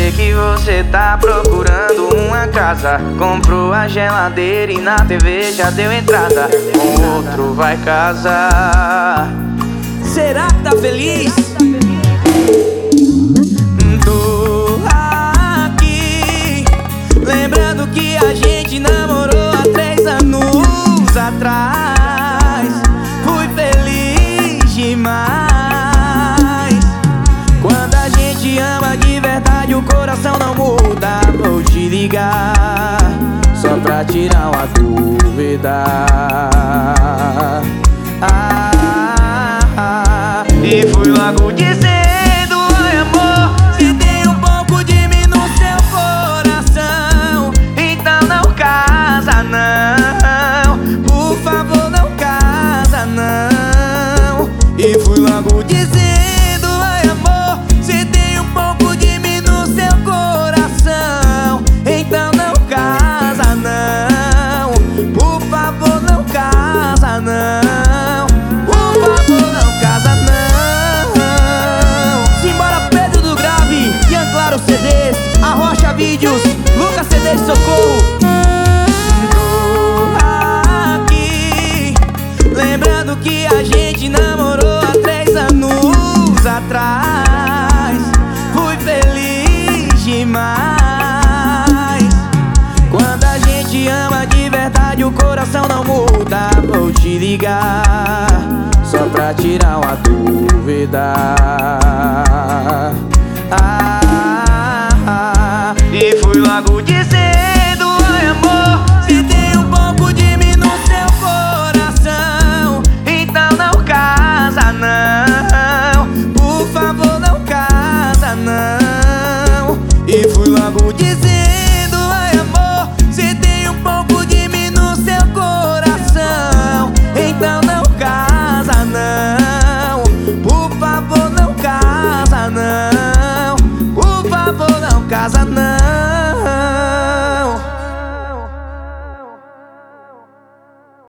sei que você tá procurando uma casa. Comprou a geladeira e na TV já deu entrada. Com outro vai casar. Será que tá feliz? Tô aqui lembrando que a gente namorou há 3 anos atrás. Fui feliz demais. Quando a gente ama de verdade, o coração não muda. Vou te ligar só pra tirar uma dúvida. E fui logo dizendo: oi amor, se tem um pouco de mim no seu coração, então não casa não. por favor não casa não. E fui logo dizendo: oi amor, se tem um pouco de mim no seu coração, então não casa não. Por favor não casa não. Por favor não casa não. CDs, Arrocha Vídeos, Lucas CDs, socorro. Tô aqui lembrando que a gente namorou há 3 anos atrás. Fui feliz demais. Quando a gente ama de verdade, o coração não muda. Vou te ligar só pra tirar uma dúvida. E fui logo dizendo: oi amor, se tem um pouco de mim no seu coração, então não casa não. por favor não casa não. E fui logo dizendo: oi amor, se tem um pouco de mim no seu coração, então não casa não. Por favor não casa não. Por favor não casa não.